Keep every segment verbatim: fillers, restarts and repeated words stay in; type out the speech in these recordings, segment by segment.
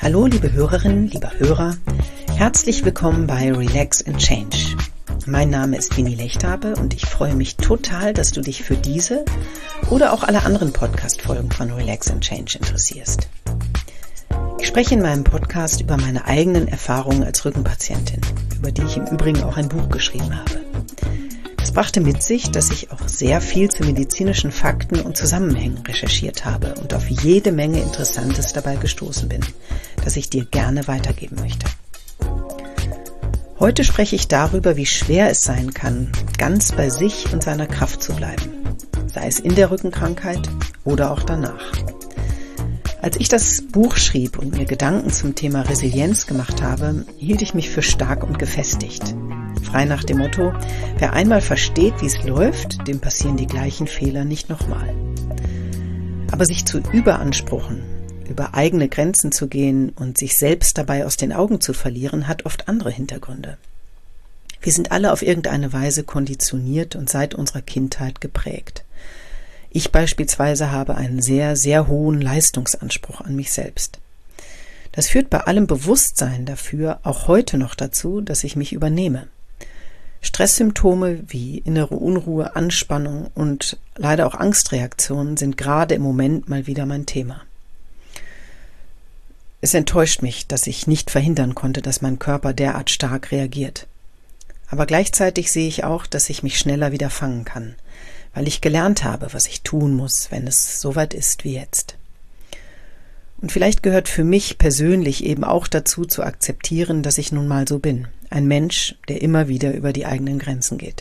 Hallo liebe Hörerinnen, lieber Hörer, herzlich willkommen bei Relax and Change. Mein Name ist Winnie Lechthabe und ich freue mich total, dass du dich für diese oder auch alle anderen Podcast-Folgen von Relax and Change interessierst. Ich spreche in meinem Podcast über meine eigenen Erfahrungen als Rückenpatientin, über die ich im Übrigen auch ein Buch geschrieben habe. Das brachte mit sich, dass ich auch sehr viel zu medizinischen Fakten und Zusammenhängen recherchiert habe und auf jede Menge Interessantes dabei gestoßen bin, das ich dir gerne weitergeben möchte. Heute spreche ich darüber, wie schwer es sein kann, ganz bei sich und seiner Kraft zu bleiben, sei es in der Rückenkrankheit oder auch danach. Als ich das Buch schrieb und mir Gedanken zum Thema Resilienz gemacht habe, hielt ich mich für stark und gefestigt. Frei nach dem Motto, wer einmal versteht, wie es läuft, dem passieren die gleichen Fehler nicht nochmal. Aber sich zu überanspruchen, über eigene Grenzen zu gehen und sich selbst dabei aus den Augen zu verlieren, hat oft andere Hintergründe. Wir sind alle auf irgendeine Weise konditioniert und seit unserer Kindheit geprägt. Ich beispielsweise habe einen sehr, sehr hohen Leistungsanspruch an mich selbst. Das führt bei allem Bewusstsein dafür auch heute noch dazu, dass ich mich übernehme. Stresssymptome wie innere Unruhe, Anspannung und leider auch Angstreaktionen sind gerade im Moment mal wieder mein Thema. Es enttäuscht mich, dass ich nicht verhindern konnte, dass mein Körper derart stark reagiert. Aber gleichzeitig sehe ich auch, dass ich mich schneller wieder fangen kann, weil ich gelernt habe, was ich tun muss, wenn es soweit ist wie jetzt. Und vielleicht gehört für mich persönlich eben auch dazu, zu akzeptieren, dass ich nun mal so bin. Ein Mensch, der immer wieder über die eigenen Grenzen geht.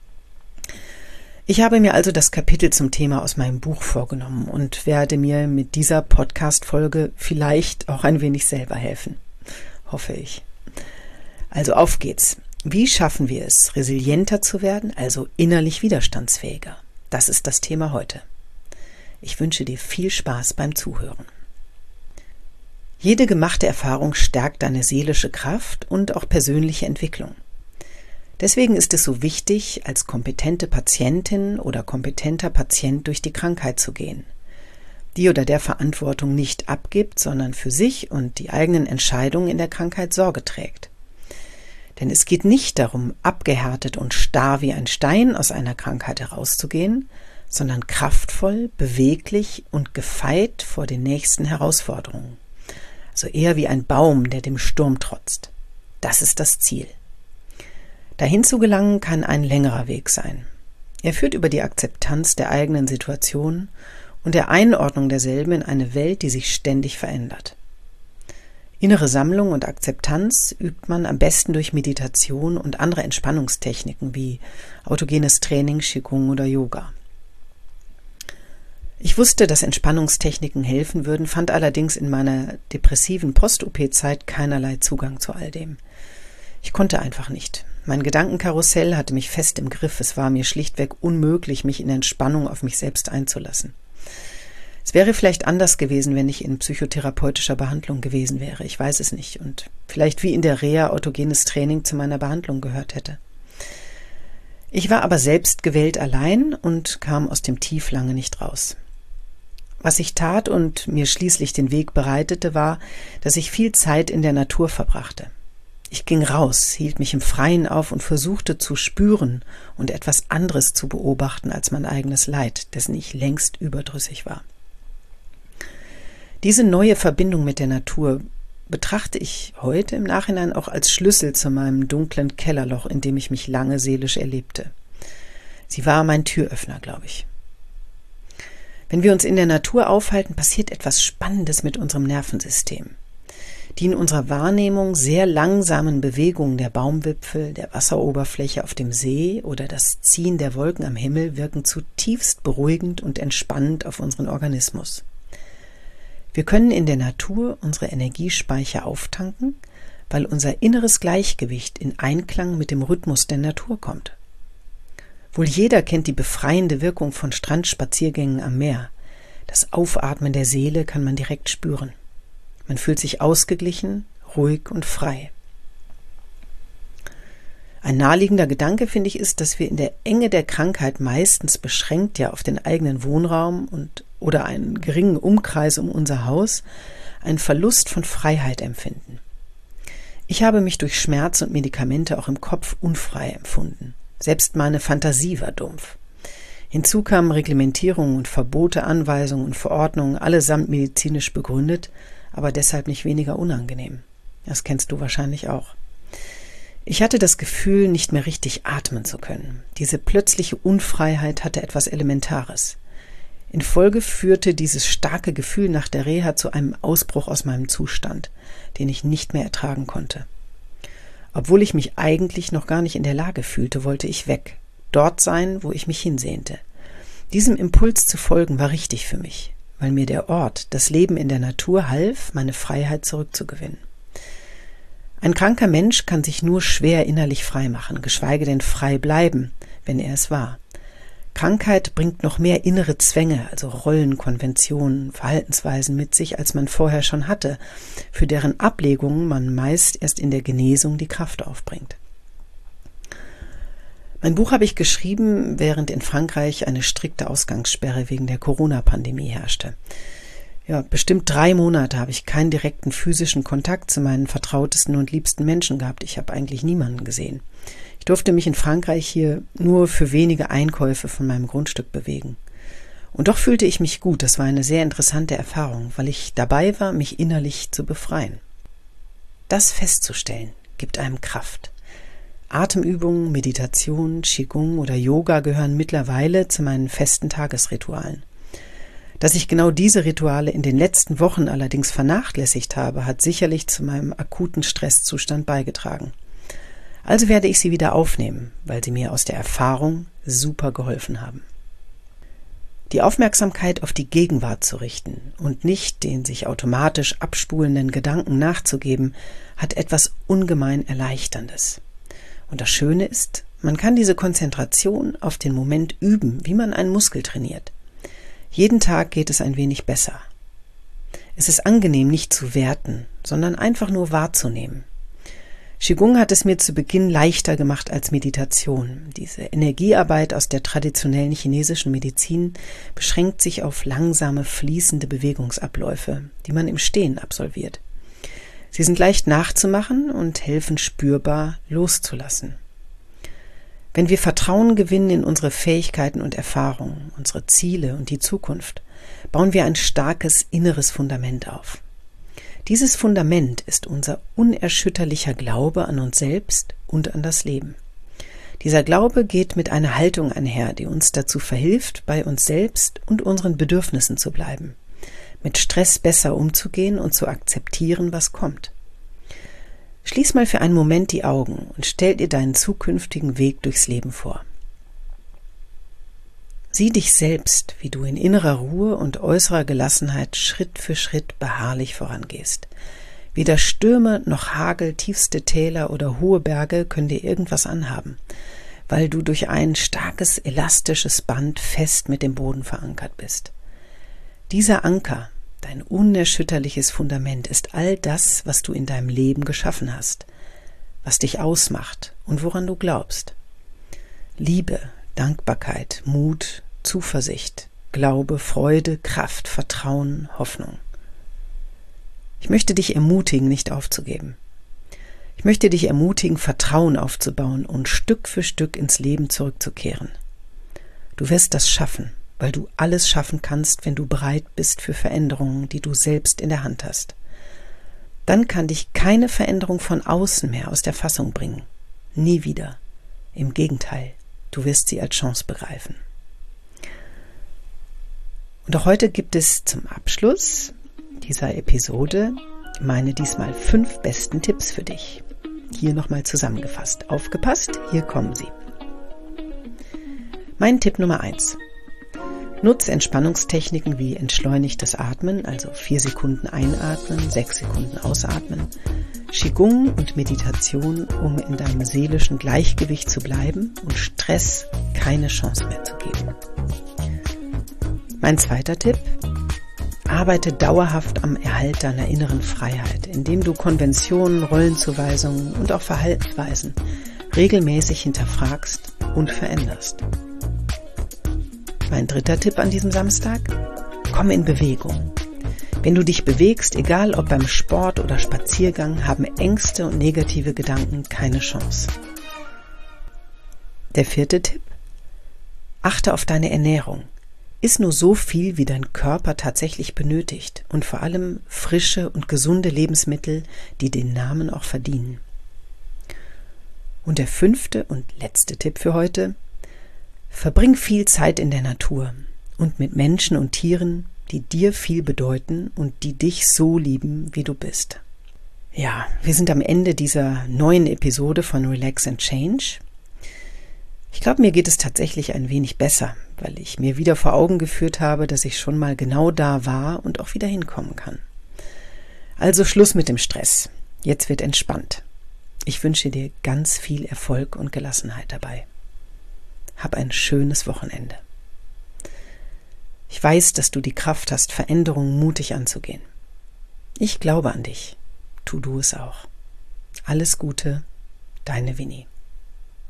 Ich habe mir also das Kapitel zum Thema aus meinem Buch vorgenommen und werde mir mit dieser Podcast-Folge vielleicht auch ein wenig selber helfen. Hoffe ich. Also auf geht's. Wie schaffen wir es, resilienter zu werden, also innerlich widerstandsfähiger? Das ist das Thema heute. Ich wünsche dir viel Spaß beim Zuhören. Jede gemachte Erfahrung stärkt deine seelische Kraft und auch persönliche Entwicklung. Deswegen ist es so wichtig, als kompetente Patientin oder kompetenter Patient durch die Krankheit zu gehen, die oder der Verantwortung nicht abgibt, sondern für sich und die eigenen Entscheidungen in der Krankheit Sorge trägt. Denn es geht nicht darum, abgehärtet und starr wie ein Stein aus einer Krankheit herauszugehen, sondern kraftvoll, beweglich und gefeit vor den nächsten Herausforderungen. Also eher wie ein Baum, der dem Sturm trotzt. Das ist das Ziel. Dahin zu gelangen kann ein längerer Weg sein. Er führt über die Akzeptanz der eigenen Situation und der Einordnung derselben in eine Welt, die sich ständig verändert. Innere Sammlung und Akzeptanz übt man am besten durch Meditation und andere Entspannungstechniken wie autogenes Training, Qigong oder Yoga. Ich wusste, dass Entspannungstechniken helfen würden, fand allerdings in meiner depressiven Post-O P-Zeit keinerlei Zugang zu all dem. Ich konnte einfach nicht. Mein Gedankenkarussell hatte mich fest im Griff. Es war mir schlichtweg unmöglich, mich in Entspannung auf mich selbst einzulassen. Es wäre vielleicht anders gewesen, wenn ich in psychotherapeutischer Behandlung gewesen wäre. Ich weiß es nicht. Und vielleicht wie in der Reha autogenes Training zu meiner Behandlung gehört hätte. Ich war aber selbst gewählt allein und kam aus dem Tief lange nicht raus. Was ich tat und mir schließlich den Weg bereitete, war, dass ich viel Zeit in der Natur verbrachte. Ich ging raus, hielt mich im Freien auf und versuchte zu spüren und etwas anderes zu beobachten als mein eigenes Leid, dessen ich längst überdrüssig war. Diese neue Verbindung mit der Natur betrachte ich heute im Nachhinein auch als Schlüssel zu meinem dunklen Kellerloch, in dem ich mich lange seelisch erlebte. Sie war mein Türöffner, glaube ich. Wenn wir uns in der Natur aufhalten, passiert etwas Spannendes mit unserem Nervensystem. Die in unserer Wahrnehmung sehr langsamen Bewegungen der Baumwipfel, der Wasseroberfläche auf dem See oder das Ziehen der Wolken am Himmel wirken zutiefst beruhigend und entspannend auf unseren Organismus. Wir können in der Natur unsere Energiespeicher auftanken, weil unser inneres Gleichgewicht in Einklang mit dem Rhythmus der Natur kommt. Wohl jeder kennt die befreiende Wirkung von Strandspaziergängen am Meer. Das Aufatmen der Seele kann man direkt spüren. Man fühlt sich ausgeglichen, ruhig und frei. Ein naheliegender Gedanke, finde ich, ist, dass wir in der Enge der Krankheit meistens beschränkt ja auf den eigenen Wohnraum und oder einen geringen Umkreis um unser Haus einen Verlust von Freiheit empfinden. Ich habe mich durch Schmerz und Medikamente auch im Kopf unfrei empfunden. Selbst meine Fantasie war dumpf. Hinzu kamen Reglementierungen und Verbote, Anweisungen und Verordnungen, allesamt medizinisch begründet, aber deshalb nicht weniger unangenehm. Das kennst du wahrscheinlich auch. Ich hatte das Gefühl, nicht mehr richtig atmen zu können. Diese plötzliche Unfreiheit hatte etwas Elementares. In Folge führte dieses starke Gefühl nach der Reha zu einem Ausbruch aus meinem Zustand, den ich nicht mehr ertragen konnte. Obwohl ich mich eigentlich noch gar nicht in der Lage fühlte, wollte ich weg, dort sein, wo ich mich hinsehnte. Diesem Impuls zu folgen war richtig für mich, weil mir der Ort, das Leben in der Natur half, meine Freiheit zurückzugewinnen. Ein kranker Mensch kann sich nur schwer innerlich frei machen, geschweige denn frei bleiben, wenn er es war. Krankheit bringt noch mehr innere Zwänge, also Rollen, Konventionen, Verhaltensweisen mit sich, als man vorher schon hatte, für deren Ablegungen man meist erst in der Genesung die Kraft aufbringt. Mein Buch habe ich geschrieben, während in Frankreich eine strikte Ausgangssperre wegen der Corona-Pandemie herrschte. Ja, bestimmt drei Monate habe ich keinen direkten physischen Kontakt zu meinen vertrautesten und liebsten Menschen gehabt. Ich habe eigentlich niemanden gesehen. Ich durfte mich in Frankreich hier nur für wenige Einkäufe von meinem Grundstück bewegen. Und doch fühlte ich mich gut. Das war eine sehr interessante Erfahrung, weil ich dabei war, mich innerlich zu befreien. Das festzustellen, gibt einem Kraft. Atemübungen, Meditation, Qigong oder Yoga gehören mittlerweile zu meinen festen Tagesritualen. Dass ich genau diese Rituale in den letzten Wochen allerdings vernachlässigt habe, hat sicherlich zu meinem akuten Stresszustand beigetragen. Also werde ich sie wieder aufnehmen, weil sie mir aus der Erfahrung super geholfen haben. Die Aufmerksamkeit auf die Gegenwart zu richten und nicht den sich automatisch abspulenden Gedanken nachzugeben, hat etwas ungemein Erleichterndes. Und das Schöne ist, man kann diese Konzentration auf den Moment üben, wie man einen Muskel trainiert. Jeden Tag geht es ein wenig besser. Es ist angenehm, nicht zu werten, sondern einfach nur wahrzunehmen. Qigong hat es mir zu Beginn leichter gemacht als Meditation. Diese Energiearbeit aus der traditionellen chinesischen Medizin beschränkt sich auf langsame, fließende Bewegungsabläufe, die man im Stehen absolviert. Sie sind leicht nachzumachen und helfen spürbar loszulassen. Wenn wir Vertrauen gewinnen in unsere Fähigkeiten und Erfahrungen, unsere Ziele und die Zukunft, bauen wir ein starkes inneres Fundament auf. Dieses Fundament ist unser unerschütterlicher Glaube an uns selbst und an das Leben. Dieser Glaube geht mit einer Haltung einher, die uns dazu verhilft, bei uns selbst und unseren Bedürfnissen zu bleiben, mit Stress besser umzugehen und zu akzeptieren, was kommt. Schließ mal für einen Moment die Augen und stell dir deinen zukünftigen Weg durchs Leben vor. Sieh dich selbst, wie du in innerer Ruhe und äußerer Gelassenheit Schritt für Schritt beharrlich vorangehst. Weder Stürme noch Hagel, tiefste Täler oder hohe Berge können dir irgendwas anhaben, weil du durch ein starkes, elastisches Band fest mit dem Boden verankert bist. Dieser Anker, dein unerschütterliches Fundament, ist all das, was du in deinem Leben geschaffen hast, was dich ausmacht und woran du glaubst. Liebe, Dankbarkeit, Mut, Zuversicht, Glaube, Freude, Kraft, Vertrauen, Hoffnung. Ich möchte dich ermutigen, nicht aufzugeben. Ich möchte dich ermutigen, Vertrauen aufzubauen und Stück für Stück ins Leben zurückzukehren. Du wirst das schaffen, weil du alles schaffen kannst, wenn du bereit bist für Veränderungen, die du selbst in der Hand hast. Dann kann dich keine Veränderung von außen mehr aus der Fassung bringen. Nie wieder. Im Gegenteil, du wirst sie als Chance begreifen. Und auch heute gibt es zum Abschluss dieser Episode meine diesmal fünf besten Tipps für dich. Hier nochmal zusammengefasst. Aufgepasst, hier kommen sie. Mein Tipp Nummer eins. Nutz Entspannungstechniken wie entschleunigtes Atmen, also vier Sekunden einatmen, sechs Sekunden ausatmen, Qigong und Meditation, um in deinem seelischen Gleichgewicht zu bleiben und Stress keine Chance mehr zu geben. Mein zweiter Tipp: Arbeite dauerhaft am Erhalt deiner inneren Freiheit, indem du Konventionen, Rollenzuweisungen und auch Verhaltensweisen regelmäßig hinterfragst und veränderst. Mein dritter Tipp an diesem Samstag: Komm in Bewegung. Wenn du dich bewegst, egal ob beim Sport oder Spaziergang, haben Ängste und negative Gedanken keine Chance. Der vierte Tipp: Achte auf deine Ernährung. Iss nur so viel, wie dein Körper tatsächlich benötigt und vor allem frische und gesunde Lebensmittel, die den Namen auch verdienen. Und der fünfte und letzte Tipp für heute: Verbring viel Zeit in der Natur und mit Menschen und Tieren, die dir viel bedeuten und die dich so lieben, wie du bist. Ja, wir sind am Ende dieser neuen Episode von Relax and Change. Ich glaube, mir geht es tatsächlich ein wenig besser, weil ich mir wieder vor Augen geführt habe, dass ich schon mal genau da war und auch wieder hinkommen kann. Also Schluss mit dem Stress. Jetzt wird entspannt. Ich wünsche dir ganz viel Erfolg und Gelassenheit dabei. Hab ein schönes Wochenende. Ich weiß, dass du die Kraft hast, Veränderungen mutig anzugehen. Ich glaube an dich. Tu du es auch. Alles Gute, deine Winnie.